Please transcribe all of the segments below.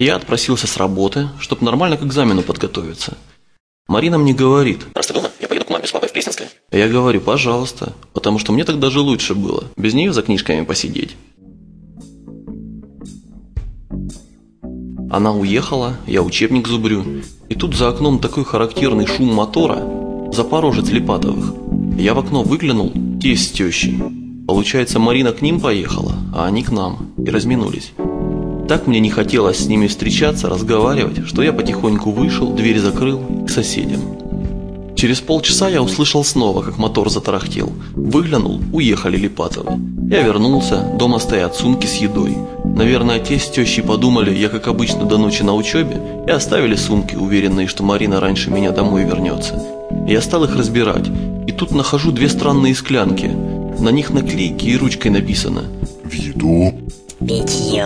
Я отпросился с работы, чтобы нормально к экзамену подготовиться. Марина мне говорит: раз ты дома, я поеду к маме с папой в Пресненское. Я говорю: пожалуйста, потому что мне так даже лучше было, без нее за книжками посидеть. Она уехала, я учебник зубрю, и тут за окном такой характерный шум мотора, Запорожец Липатовых. Я в окно выглянул, тесть с тещей. Получается, Марина к ним поехала, а они к нам, и разминулись. Так мне не хотелось с ними встречаться, разговаривать, что я потихоньку вышел, дверь закрыл к соседям. Через полчаса я услышал снова, как мотор затарахтел. Выглянул, уехали Липатовы. Я вернулся, дома стоят сумки с едой. Наверное, тесть с тещей подумали, я как обычно до ночи на учебе, и оставили сумки, уверенные, что Марина раньше меня домой вернется. Я стал их разбирать, и тут нахожу две странные склянки. На них наклейки и ручкой написано: в еду. Питье.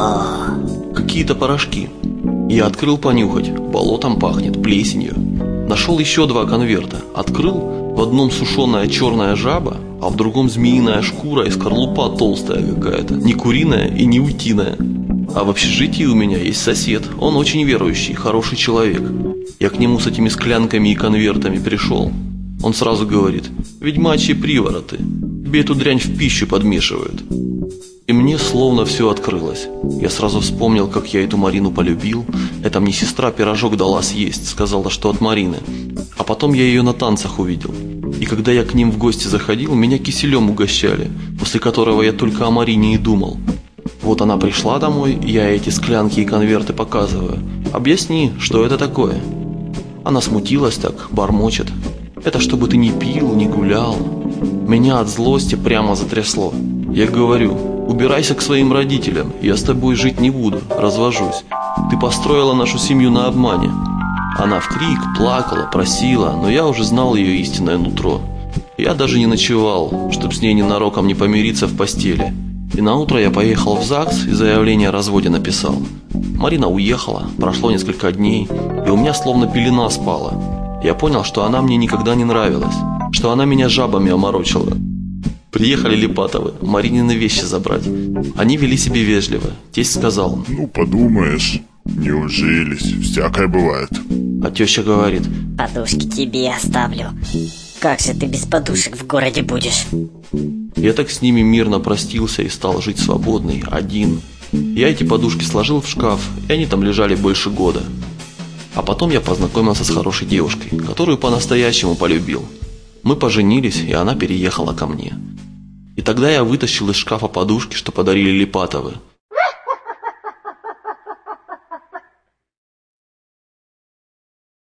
Какие-то порошки. Я открыл понюхать, болотом пахнет, плесенью. Нашел еще два конверта. Открыл, в одном сушеная черная жаба, а в другом змеиная шкура и скорлупа толстая какая-то. Не куриная и не утиная. А в общежитии у меня есть сосед. Он очень верующий, хороший человек. Я к нему с этими склянками и конвертами пришел. Он сразу говорит: ведьмачьи привороты. Тебе эту дрянь в пищу подмешивают. И мне словно все открылось. Я сразу вспомнил, как я эту Марину полюбил. Это мне сестра пирожок дала съесть, сказала, что от Марины. А потом я ее на танцах увидел. И когда я к ним в гости заходил, меня киселем угощали, после которого я только о Марине и думал. Вот она пришла домой, я эти склянки и конверты показываю. Объясни, что это такое? Она смутилась так, бормочет: это чтобы ты не пил, не гулял. Меня от злости прямо затрясло. Я говорю: убирайся к своим родителям, я с тобой жить не буду, развожусь. Ты построила нашу семью на обмане. Она в крик, плакала, просила, но я уже знал ее истинное нутро. Я даже не ночевал, чтоб с ней ненароком не помириться в постели. И наутро я поехал в ЗАГС и заявление о разводе написал. Марина уехала, прошло несколько дней, и у меня словно пелена спала. Я понял, что она мне никогда не нравилась, что она меня жабами оморочила. Приехали Липатовы, Маринины вещи забрать. Они вели себя вежливо. Тесть сказал: ну, подумаешь, не ужились, всякое бывает. А теща говорит: Подушки тебе оставлю. Как же ты без подушек в городе будешь? Я так с ними мирно простился и стал жить свободный, один. Я эти подушки сложил в шкаф, и они там лежали больше года. А потом я познакомился с хорошей девушкой, которую по-настоящему полюбил. Мы поженились, и она переехала ко мне. И тогда я вытащил из шкафа подушки, что подарили Липатовы.